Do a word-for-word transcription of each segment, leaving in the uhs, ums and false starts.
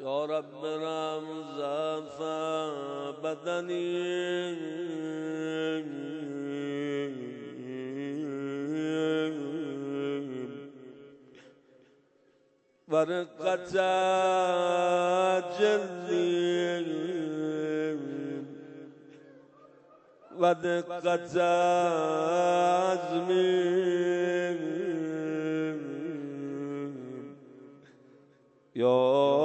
یا رب رحم ضعف بدنی و رقت جلدی و دقت عزمی یا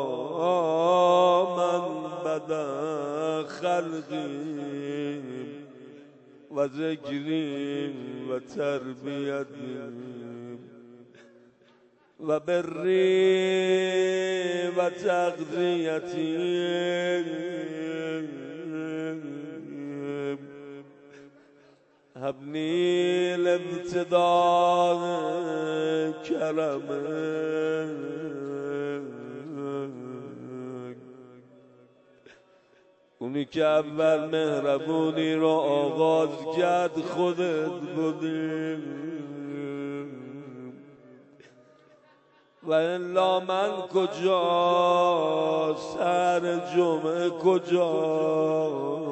من بدا خلقی و ذکری و تربیتی و بری و تغذیتی هبنی الابتداء کرمه اونی که اول مهربونی رو آغاز کرد خودت بودی و الا من کجا سر جمعه کجا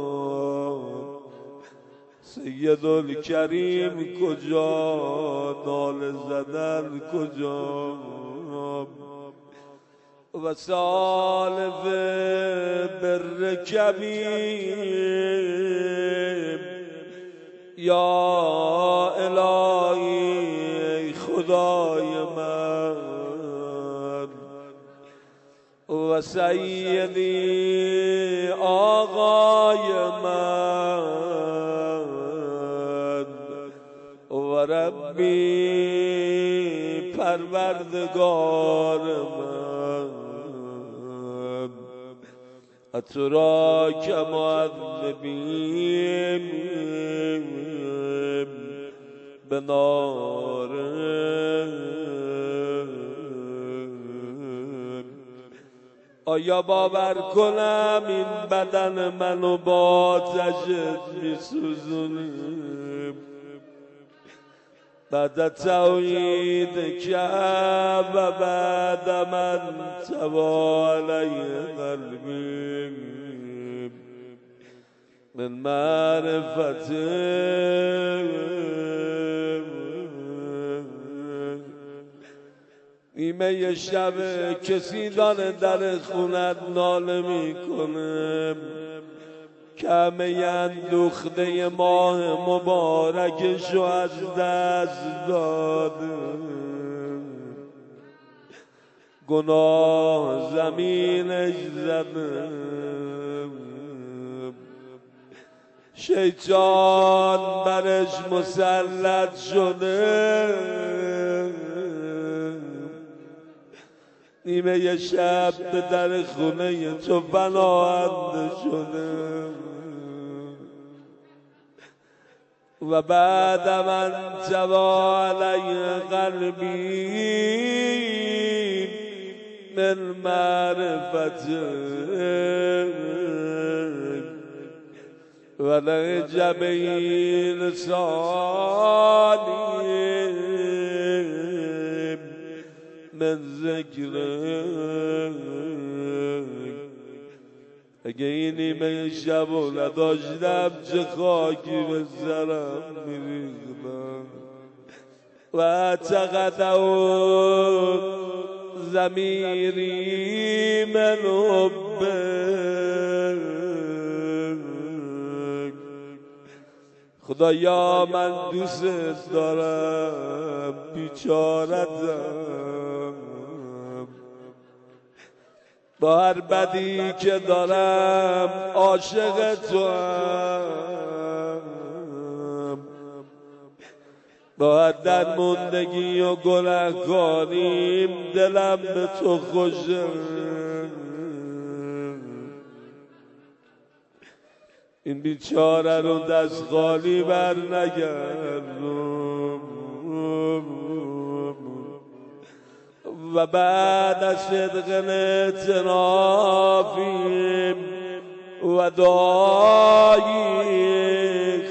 سید الکریم کجا نال زدن کجا و سالف بر کبیم یا الهی خدای من و سیدی آقای من و ربی پروردگار من تو را که معذبیم به نار آیا باور کنم این بدن منو با آتشت میسوزونیم بعد توحید که و بعد من توا علیه قلبی من معرفت نیمه شب کسی داره در خونت ناله میکنه کمه اندوخته ماه مبارکشو از دست داده گناه زمینش زده شیطان برش مسلط شده نیمه شب به در خونه تو پناهنده شده و بعد من توا علی قلبی من معرفت و لجبی لسانی من ذکر اگه این نیمه شب و نداشتم چه خاکی به سرم میریختم و چقدر ضمیری من حبک خدایا من دوست دارم بیچارتم با هر بدی که دارم عاشق تو هم با هر درموندگی و گناهکاریم دلم به تو خوشه این بیچاره رو دست خالی بر نگردم و بعد از صدق اعترافیم و دعایی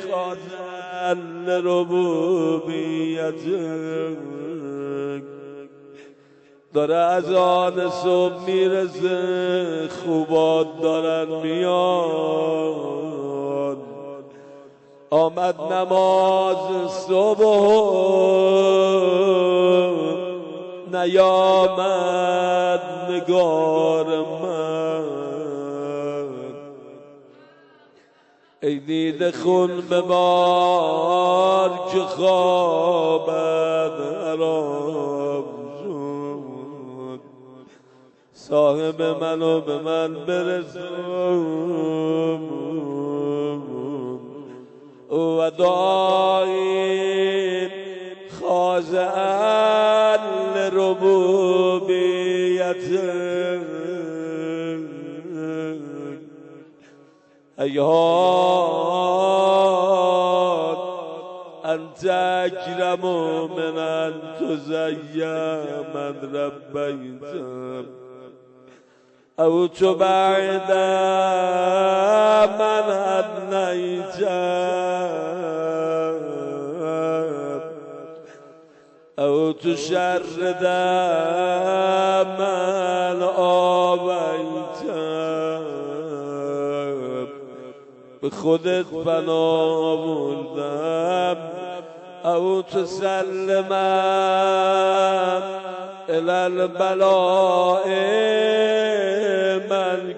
خازن ربوبیت داره از آن صبح میرسه، خوبات دارن میان. آمد نماز صبح نیامد نگار من. ای دیده خون ببار که خوابت حرام شد. صاحب منو به من برسون و داین خاضعاً لربوبیت ایهان انت اکرم من ان تزین من ربیتم او تو بعد من ادنیتم او تو شرد من آویتم. به خودت فنا بردم او تسلمم الی البلاء من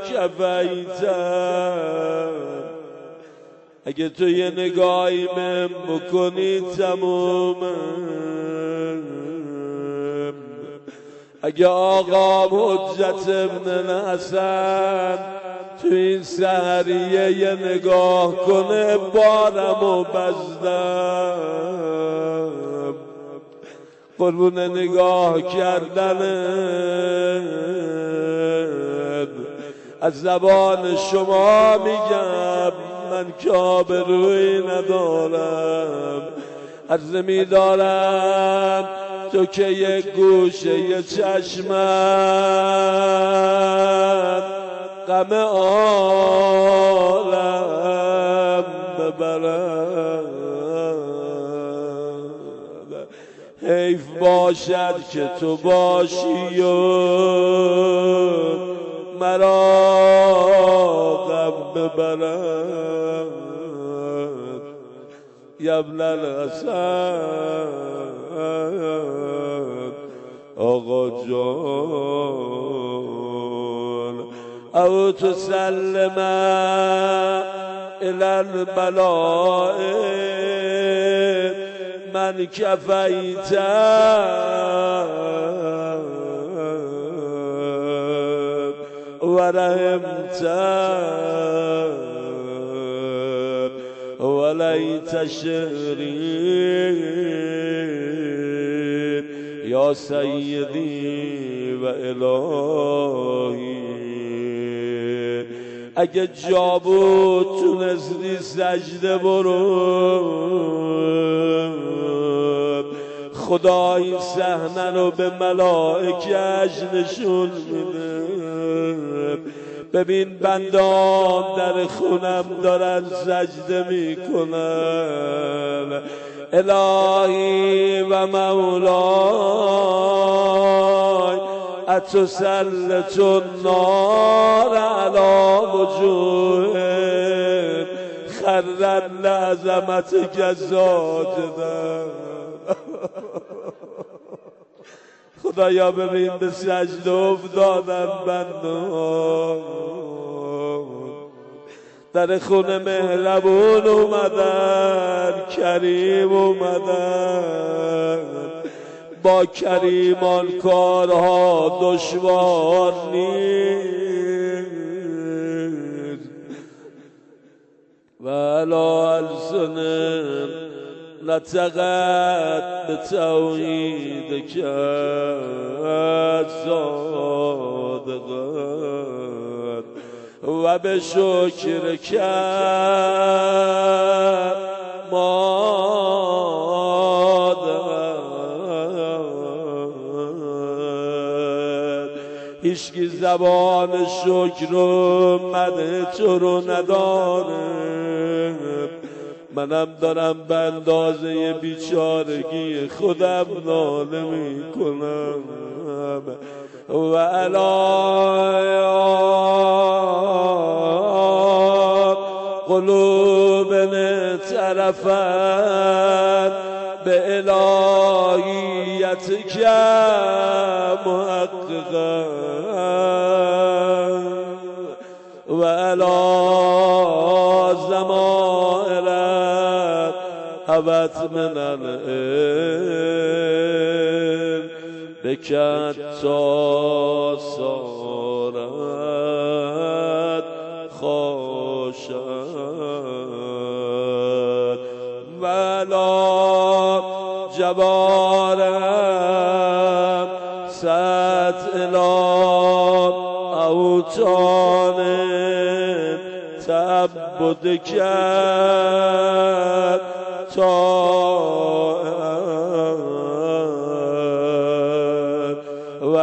کفیتم. اگه تو یه نگاهی من بکنی تمومم. اگه آقا حجت ابن حسن تو این سحریه یه نگاه کنه بارمو بزدم. قربون نگاه کردنت از زبان شما میگم من که آبرویی ندارم. عرض می‌دارم تو که یک گوشه یه چشمت غم عالم ببرد. حیف باشد که تو باشی و مرا غم ببرد. یا ابن الحسن آقا جان او تسلم الی البلاء من کفیتم و رحمتم ولیت شعری یا سیدی و الهی. اگه جا بود تونستی سجده برو. خدا این صحنه رو به ملائکه‌اش نشون میده. ببین بندان در خونم دارن سجده میکنن. الهی و مولای اتسلط النار علی وجوه خرت لعظمتک ساجدا. خدایا ببین به سجده افتادن بندان. در خونه مهربون اومدن، کریم اومدن. با کریمان کارها دشوار نیست. و علی السنن نطقت به توحید کرد صادقت و به شکر کرد مادر. هیچکی زبان شکر و مدح تو رو نداره. منم دارم به اندازه بیچارگی خودم ناله میکنم. و علی قلوب طرفت به الهیتک محققا و علی زمائرت هوت من العلم بکت تا سارت خاشد و علی جوارم ست الی اوطان تعبد کرد طاعت و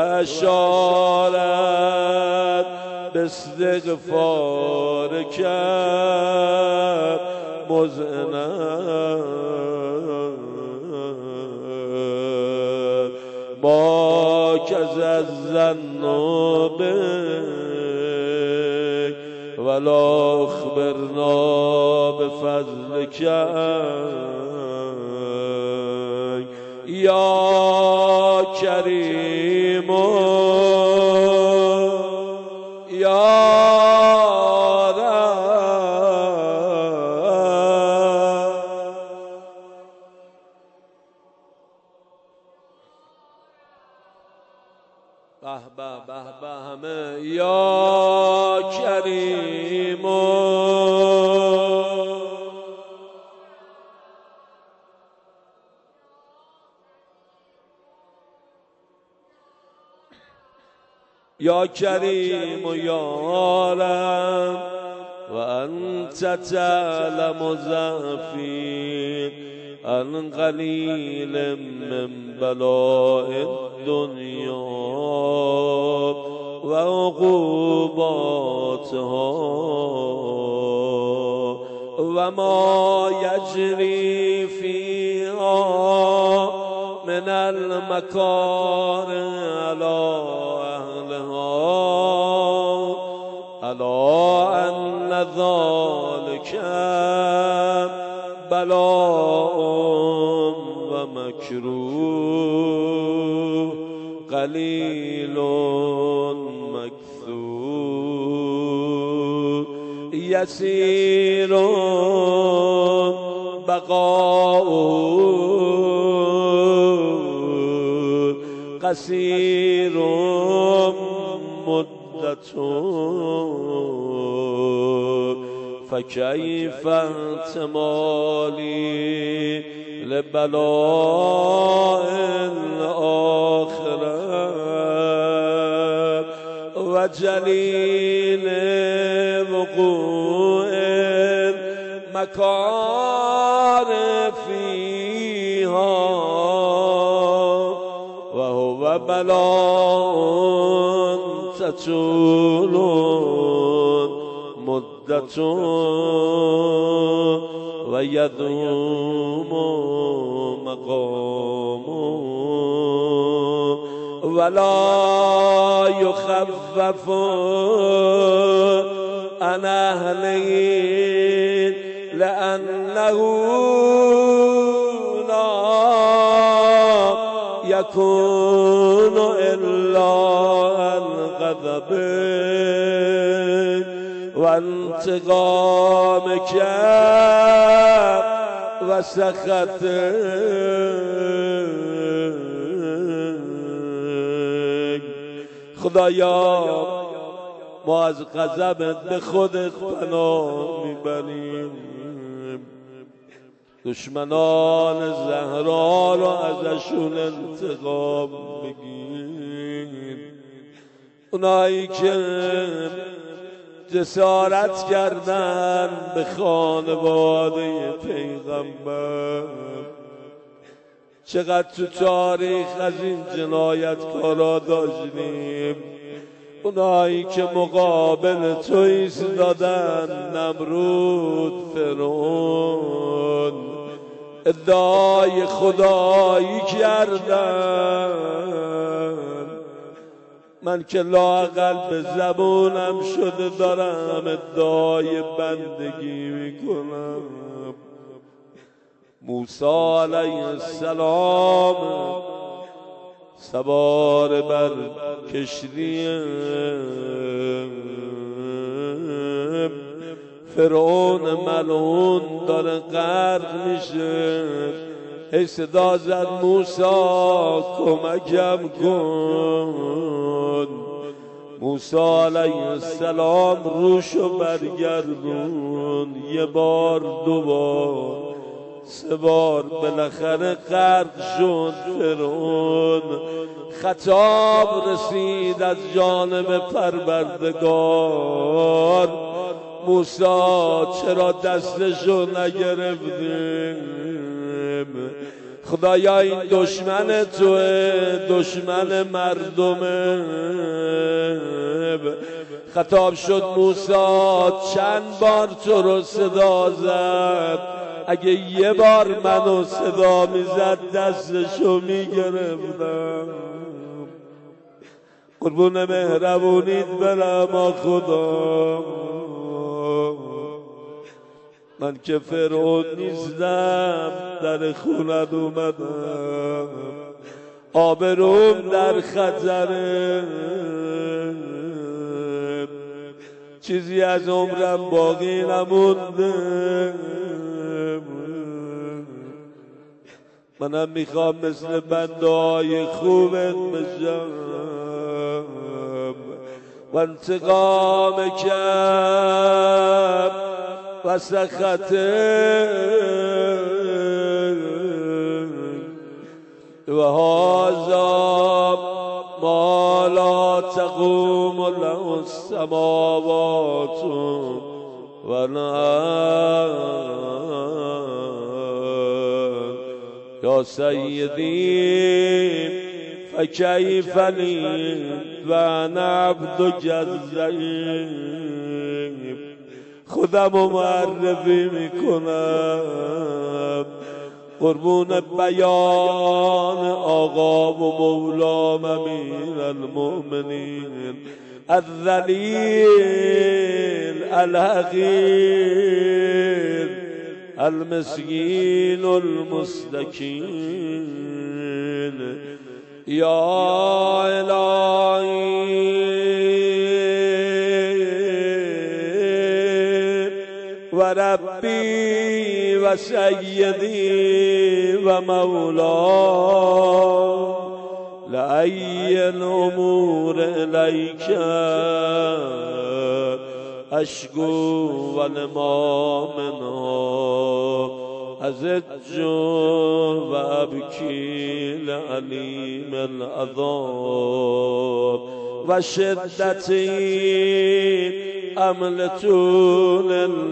اشارت به استغفار کرد مذعنت ما کز الظن بک ولا اخبرنا بفضلک یا کریم یا به به به به همه یا کریم یا کریم و یا رب و انت تعلم ضعفی عن قلیل من بلاء الدنیا و عقوباتها و ما یجری فیها من المکارم علی اهلها الا ان ذلک بلاء و مکروه قلیل مکثور یسیر بقاء قصیر مدت فکیف احتمالی لبلاء الاخره و جلیل وقوع المکار فیها و هو بلاء تطول مدت و یدوم مقام ولا یخفف عن اهله لانه لا یکون الا الغضب و انتقام کرد و سخط خدایا ما از غضبت به خودت پناه میبریم، دشمنان زهرا رو ازشون انتقام بگیر، اونایی که جسارت کردن به خانواده پیغمبر. چقدر تو تاریخ از این جنایتکارا داشتیم، اونایی که مقابل تو ایستادن، نمرود، فرعون، ادعای خدایی کردن، من که لااقل به زبونم شده دارم ادعای بندگی میکنم. موسی علیه السلام سوار بر کشتی فرعون ملعون داره غرق میشه، ای صدا زد موسی کمکم کن. موسی علیه السلام روشو برگردون، یه بار دو بار سه بار، بالاخره غرق شد فرعون. خطاب رسید از جانب پروردگار، موسی چرا دستشو نگرفتیم؟ خدایا این دشمن توه، دشمن مردمه. خطاب شد موسی چند بار تو رو صدا زد، اگه یه بار منو صدا میزد دستشو میگرفتم. قربون مهربونیت برم خدا، من که فرعون نیستم، در خونت اومدم، آبروم در خطره، چیزی از عمرم باقی نمونده. منم میخوام مثل بنده های خوبت بشم و انتقام کم و سخته و هذا ما لا تقوم له السماوات والارض یا سیدی فکیف لی و انا عبدک الضعیف. خودم رو معرفی میکنم، قربون بیان آقا و مولام امیر المؤمنین الذلیل الحقیر المسکین المستکین. یا الهی و ربی و سیدی و مولا لأی الامور الیک اشکو و لما منها ازج و ابکی لعلیم العذاب و شدتی امل طول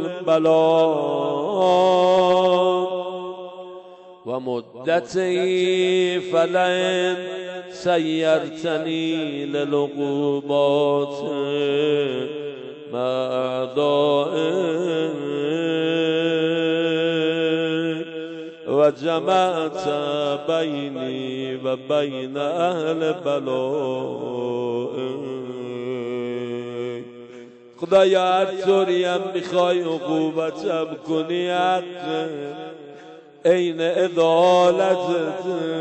البلاء و مدتی فلئن سیرتنی للعقوبات مع اعدائک و جمعت بینی و بین اهل بلائک. خدایا هر طوریم میخوای عقوبتم کنی، حق عین عدالتت،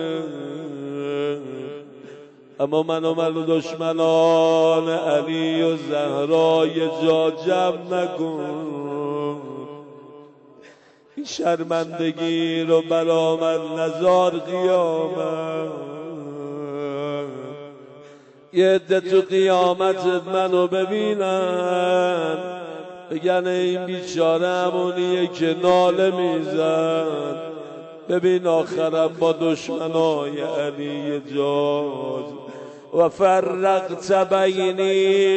اما من و من و دشمنان علی و زهرا یه جا جمع نکن. این شرمندگی رو برا من نزار قیامت. یه عده تو قیامت منو ببینن بگن این بیچاره همونیه که ناله میزن. ببین آخرم با دشمنای علی جاز و فرقت بینی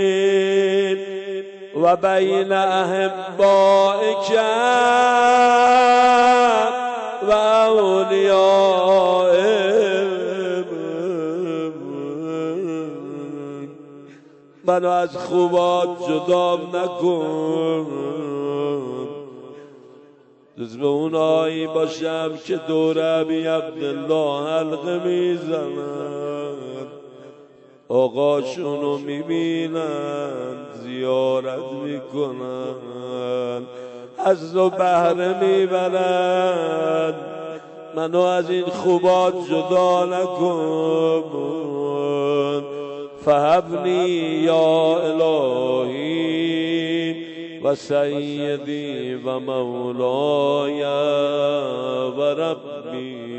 و بین احبائک و اولیائک. منو از خوبات جدا نکن، جز به اونایی باشم که دور ابی عبدالله حلقه میزنن. آقاشونو میبینن زیارت میکنن از و بهره میبرن منو از این خوبات جدا نکن فهبنی یا الهی و سیدی و مولای و ربی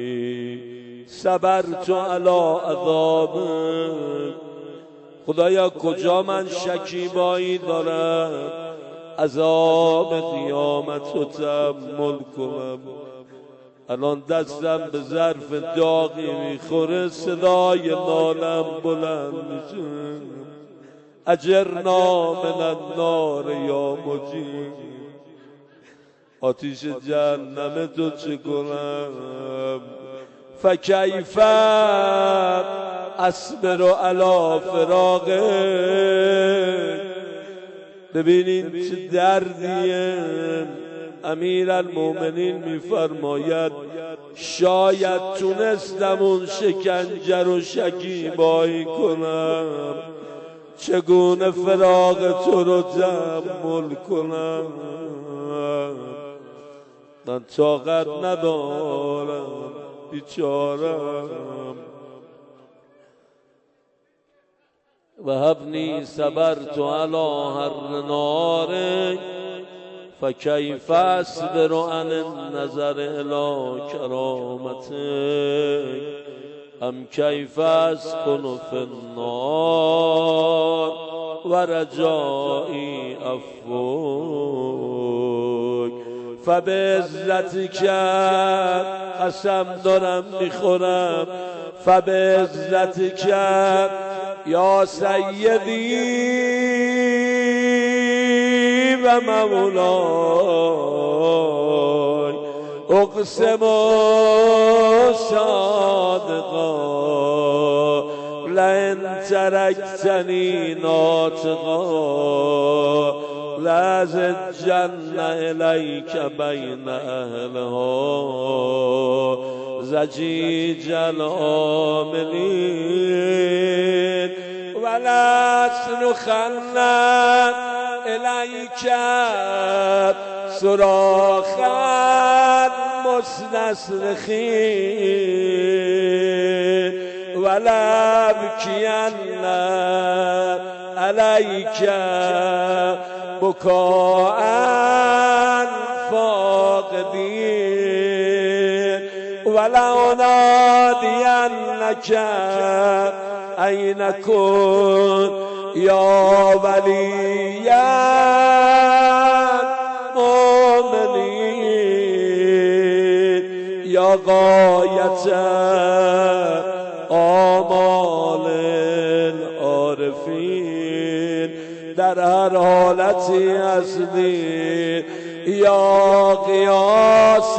صبرت علی عذابک خدایا کجا من شکیبایی دارم عذاب قیامت رو تحمل کنم الان دستم به ظرف داغی میخوره صدای نالم بلند میشه اجرنا من النار یا مجیب آتیش جهنم تو چه کنم فکیف اصبر علی فراقک ببینین چه دردیه امیرالمومنین میفرماید شاید تونستم اون شکنجه رو شکیبایی کنم چگونه فراق تو رو تحمل کنم من طاقت ندارم بیچارم و هبنی صبرت علی حر نارک فکیف اصبر عن النظر الی کرامتک ام کیف اسکن فی النار و رجائی عفوک فبعزتک قسم دارم میخورم فبعزتک یا سیدی و مولای اقسم صادقا لئن ترکتنی ناطقا لازجن الیک بین اهلها زجیج العاملین ولأصرخن الیک صراخا مستصرخین ولأبکین الیک بکاء فاقدین ولأنادینک این کن یا ولی المؤمنین یا غایت آمال العارفین در هر حالتی هستی یا قیاس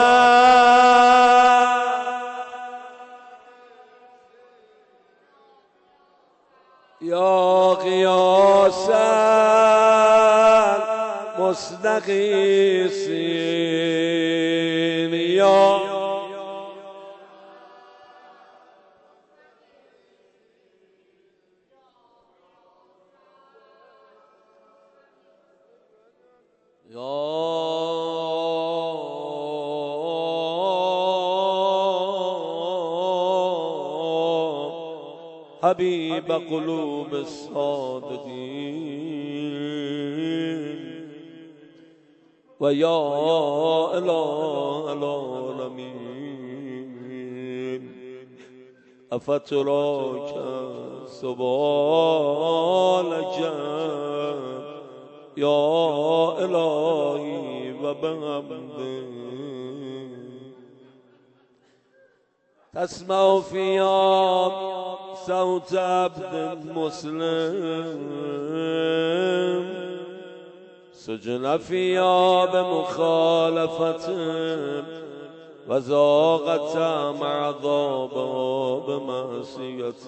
یا قیاس مستقیسین یا حبیب قلوب الصادقین و یا اله العالمین افتراک سبالک یا الهی و بحمده تسمع فیها صوت عبد مسلم سجن فیها بمخالفت و ذاقت مع عذاب بمعصیت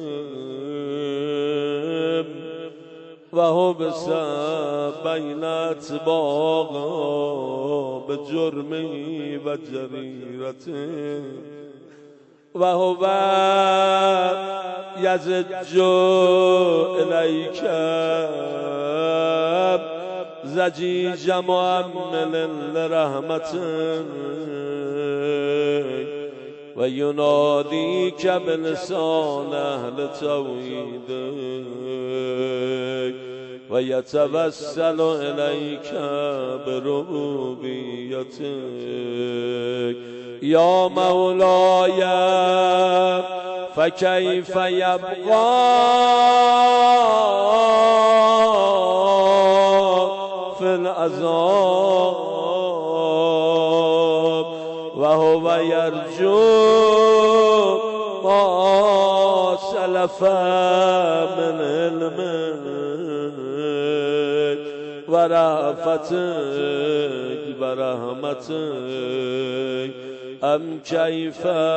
و حبس بین اتباق بجرمی و جریرت و هو یزج الیک زجیج معمل لرحمتک و ینادیک بلسان اهل توحیدک و یتوسل الیک بربوبیتک یا مولای فکیف یبقی فی العذاب و هو یرجو ما سلف من علمک و رأفتک و رحمتک ام کیف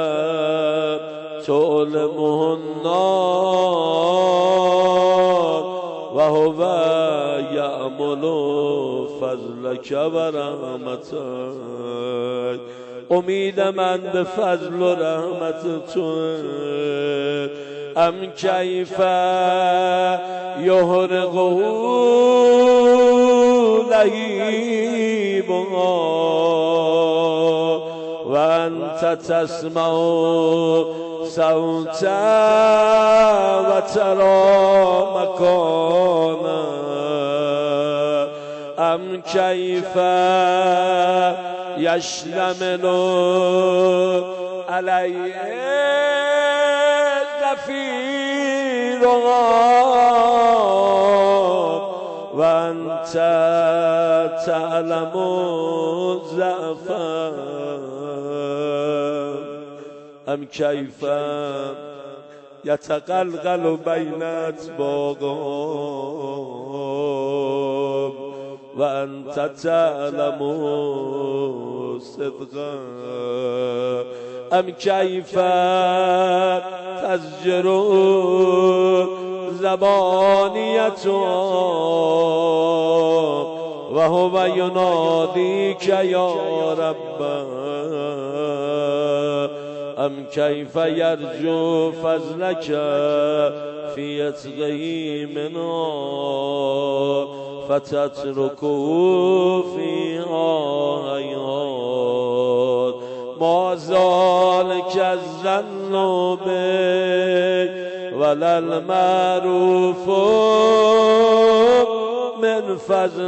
تعلمه النار و هو یأمل فضلک و رحمتک. امید من به فضل و رحمت تو. ام کیف یحرقه لهیبها و انت تسمع صوتا و ترى مکانا. ام کیف یشتمل علیه زفیرها و انت تعلم ضعفا. ام کیف یتقلقل بین اطباقها و انت تعلم صدقا. ام کیف تزجر زبانیتها و هو ینادیک یا رب. ام کیف یرجو فضلک فی عتقه منها فتترکه فیها حیات. ما ذلک الظن بک ولا المعروف من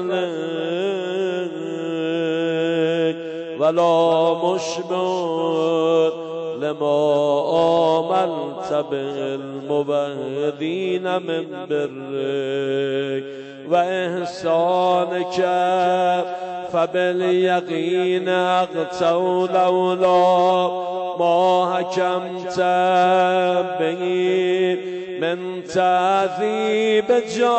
فضلک ولا مشمر لما آمنت بالموحدین من برک و احسانک فبالیقین اقطعوا لولا ما حکمت به من تعذیب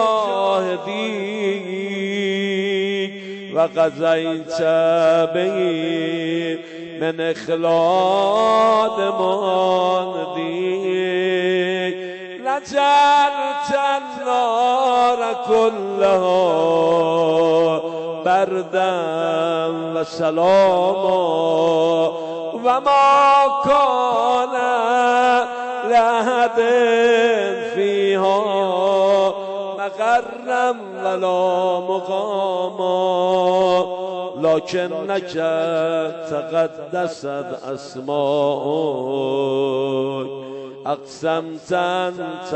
جاهدیک و قضیت به من اخلاد ماندیک. لجلت النار كلها بردا و سلاما و ما کان لأحد فیها مقرا ولا مقاما لکنک تقدست اسماؤک اقسمت ان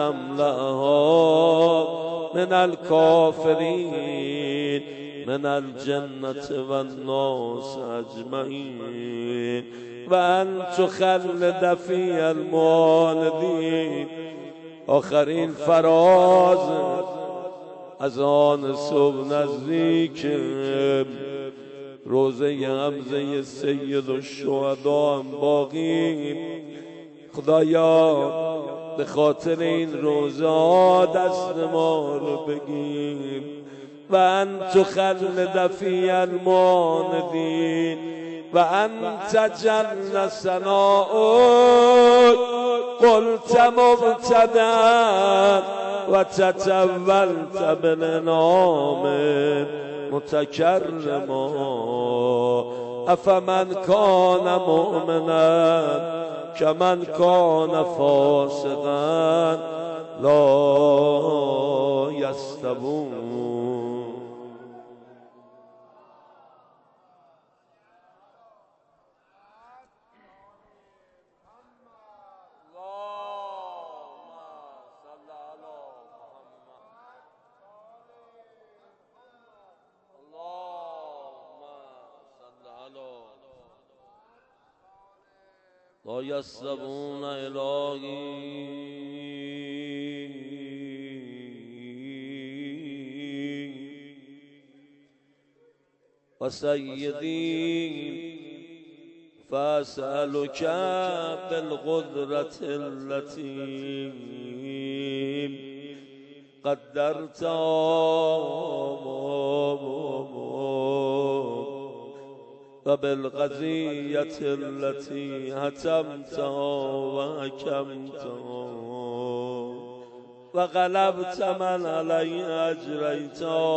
تملأها من الکافرین من الجنة والناس اجمعین و ان تخلد فی الموالدین. آخرین فراز از آن صبح نزدیک روزه حمزه سید الشهدا هم باقی. خدایا به خاطر این روزه ها دست ما رو بگیر و انت خلد فی الماندین و انت جل ثناؤک قلت مبتدا و تتولت بالنام متکرما افمن کان مؤمنا کمن کان فاسقا لا یستوون. لا یستوون الهی و سیدی فاسألک بالقدرة التي قدرت و بالقضیة التي حتمت و حکمت و غلبت من علی اجریت.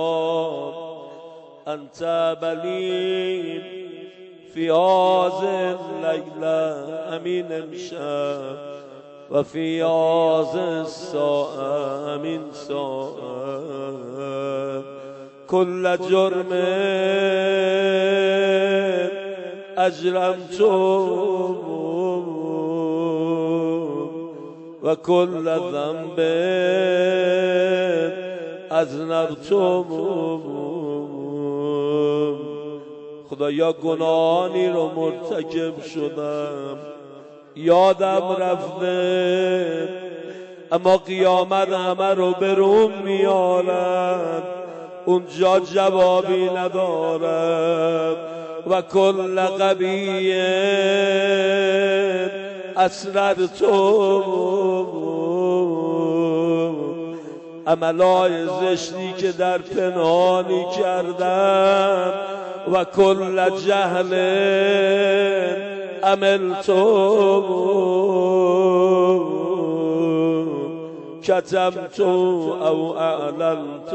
انت بلی فی هذه اللیله امین امشب و فی هذه الساعه امین ساعه. کل جرم اجرمت و کل ذنب اذنبت. خدایا گناهانی رو مرتکب شدم، یادم رفته، اما قیامت همه رو به روم میارم، اونجا جوابی ندارم. و کل قبیه اسررت، عملای زشتی که در پنهانی کردم. و کل جهل عملت، کتمت او اعلنت،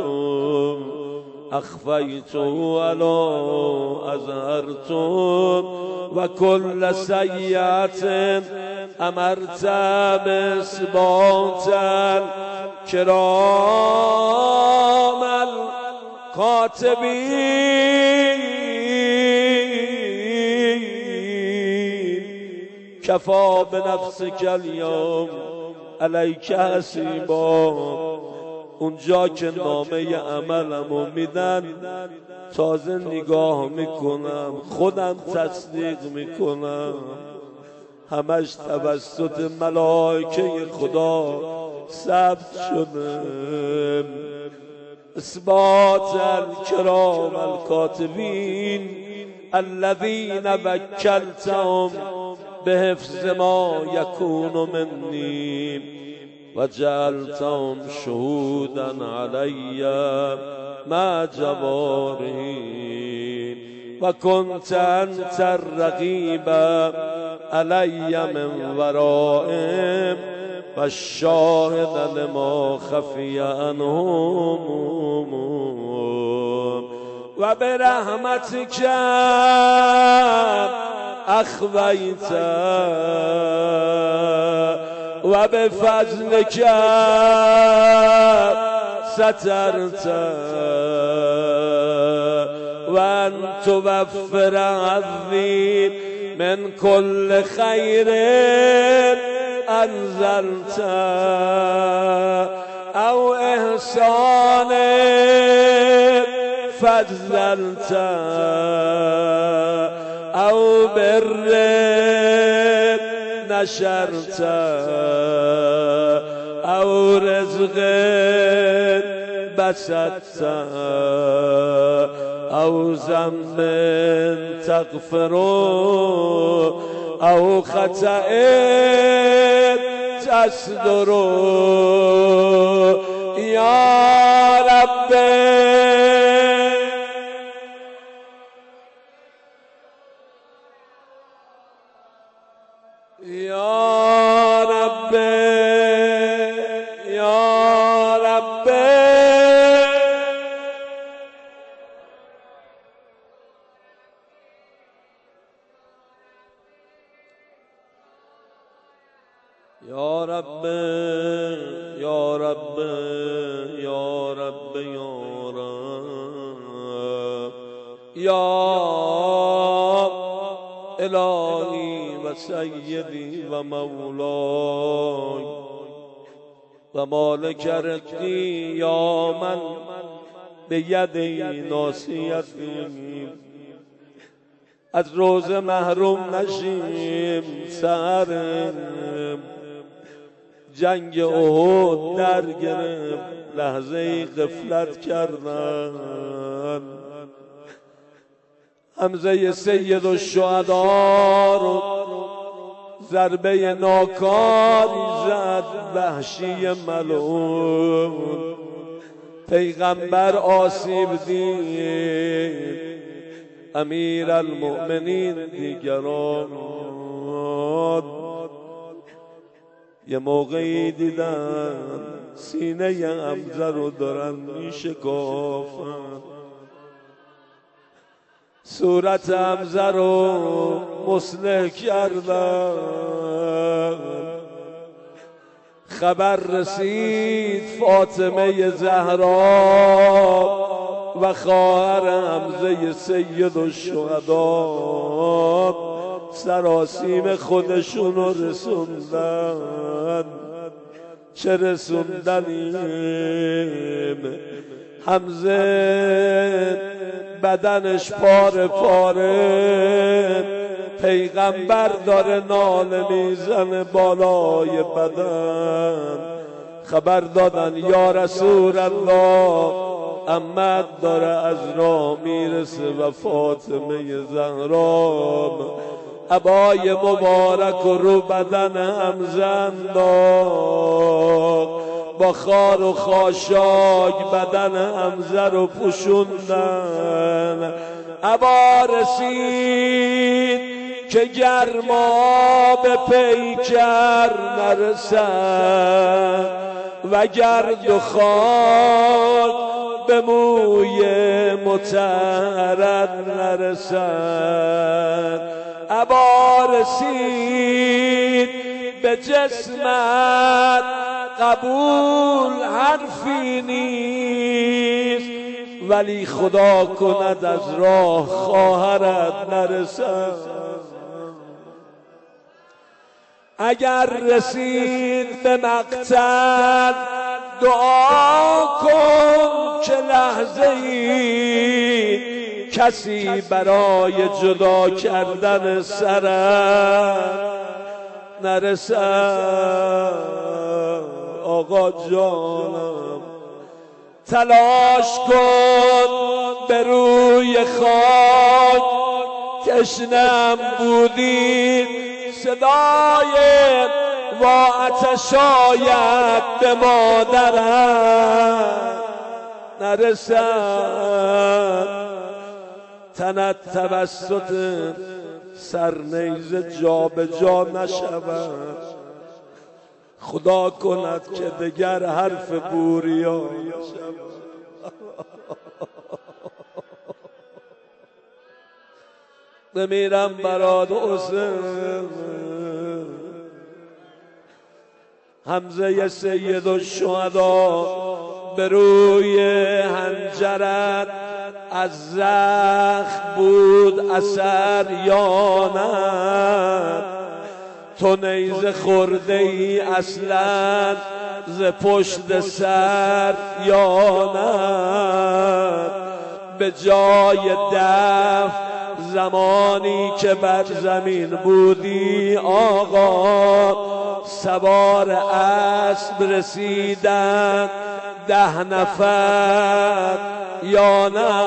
اخفیت ولا اظهرت. و کل سیئت امرت باثبات الکرام الکاتبین. کفا بنفسک الیوم علیک حسیبا. اونجا که نامه عملمو میدن تازه نگاه میکنم، خودم تصدیق میکنم، همش توسط ملائکه خدا ثبت شده. اثبات الکرام الکاتبین الذین وکلتهم بحفظ ما یکون منی و جعلتهم شهودا علی مع جوارحی و کنت انت الرقیب علی من ورائهم و الشاهد لما خفی عنهم. و برحمتک اخویت و بفضلک سترت و ان توفر عظی من کل خیر انزلت او احسان فضلت او بر نشرت او رزق بسطت او ذنب تغفر او خطأ تصدر. یا رب یا رب یا رب رب یا رب یا رب یا رب یا الهی و سیدی و مولای و مالک رزقی یا من بیدی ناصیتی از روزه محروم نشیم. سر جنگ احد در گرفت، لحظه غفلت کردن. حمزه سید الشهدا رو ضربه ناکاری زد وحشی ملعون. پیغمبر آسیب دید، امیر المؤمنین دیگران یه موقعی دیدن سینه حمزه رو دارن میشکافن. صورت حمزه رو مصلح کردن. خبر رسید فاطمه زهرا و خواهر حمزه سید الشهدا سراسیم خودشون رو رسوندن. چه رسوندنیم؟ حمزه بدنش پاره پاره، پیغمبر داره ناله میزنه بالای بدن. خبر دادن یا رسول الله، امت داره از راه میرسه و فاطمه زهرا عبای مبارک رو بدن حمزه انداخت. با خار و خاشاک بدن حمزه رو پوشوندن. عبا رسید که گرما به پیکر نرسد و گرد و خاک به موی مطهرت نرسد. عبا رسید به جسمت قبول حرفی نیست، ولی خدا کند از راه خواهرت نرسد. اگر رسید به مقتل دعا کن که لحظه ای کسی برای جدا کردن سرت نرسد. آقا جانم تلاش کن به روی خاک، تشنم بودی صدای و آتش آید به مادرم نرسد. تنت توسط سرنیزه جا به جا نشود. خدا کند که دگر حرف بوریا نشود. بمیرم برات حسین. حمزه سید الشهدا به روی حنجرت از زخم بود اثر یا نه؟ تو نیزه خورده ای اصلا ز پشت سر یا نه؟ به جای دف زمانی که بر زمین بودی آقا سوار اسب رسیدن ده نفر یا نه؟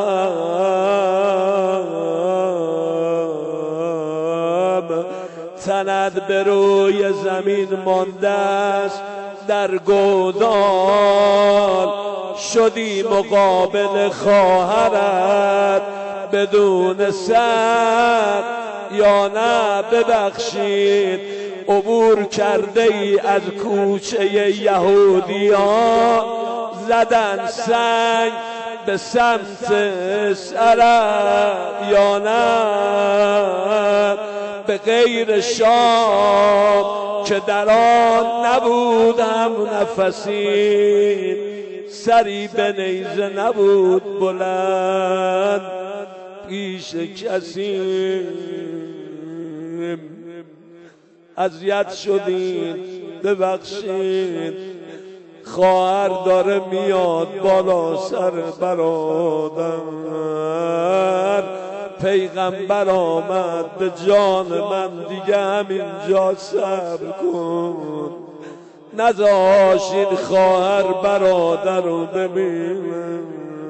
تنت به روی زمین مانده است در گودال، شدی مقابل خواهرت بدون سر یا نه؟ ببخشید عبور کرده ای از کوچه یهودیان، زدن سنگ به سمت سرت یا نه؟ به غیر شام که در آن نبود هم نفسی، سری به نیزه نبود بلند پیش کسی. اذیت شدید ببخشید، خواهر داره میاد بالا سر برادر، پیغمبر آمد به جان من دیگه همینجا صبر کن، نذاشید خواهر برادر رو ببینم.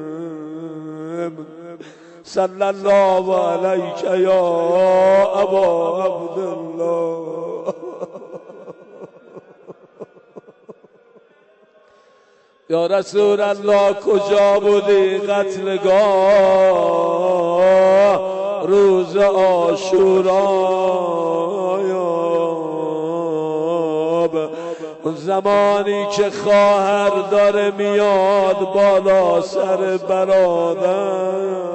صلی الله علیک یا ابا عبدالله. یا رسول الله کجا بودی قتلگاه روز عاشورا؟ اون زمانی که خواهر داره میاد بالا سر برادر،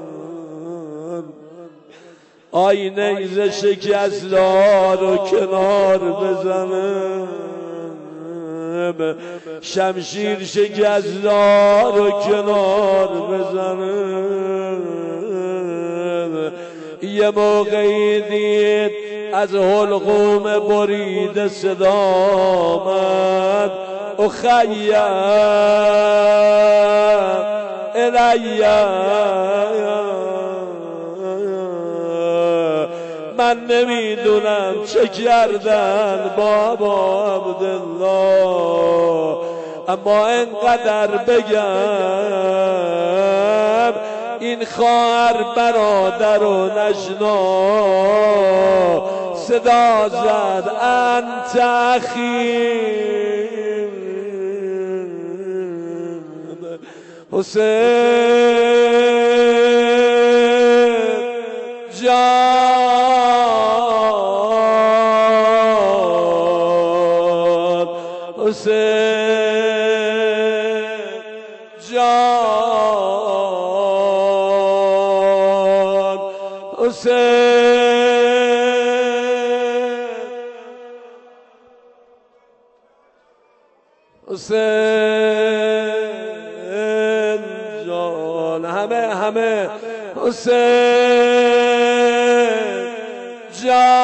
آینه نیزه شکسته رو کنار بزنه، شمشیر شکسته رو کنار بزنه. یه موقعی دید از حلقوم برید صدا آمد، اخی الی، من نمیدونم چه کردن بابا عبدالله، اما اینقدر بگم این خواهر برادر و نشنا صدا زد انت اخی حسین جان، حسین جان، حسین حسین جان، همه همه حسین جان.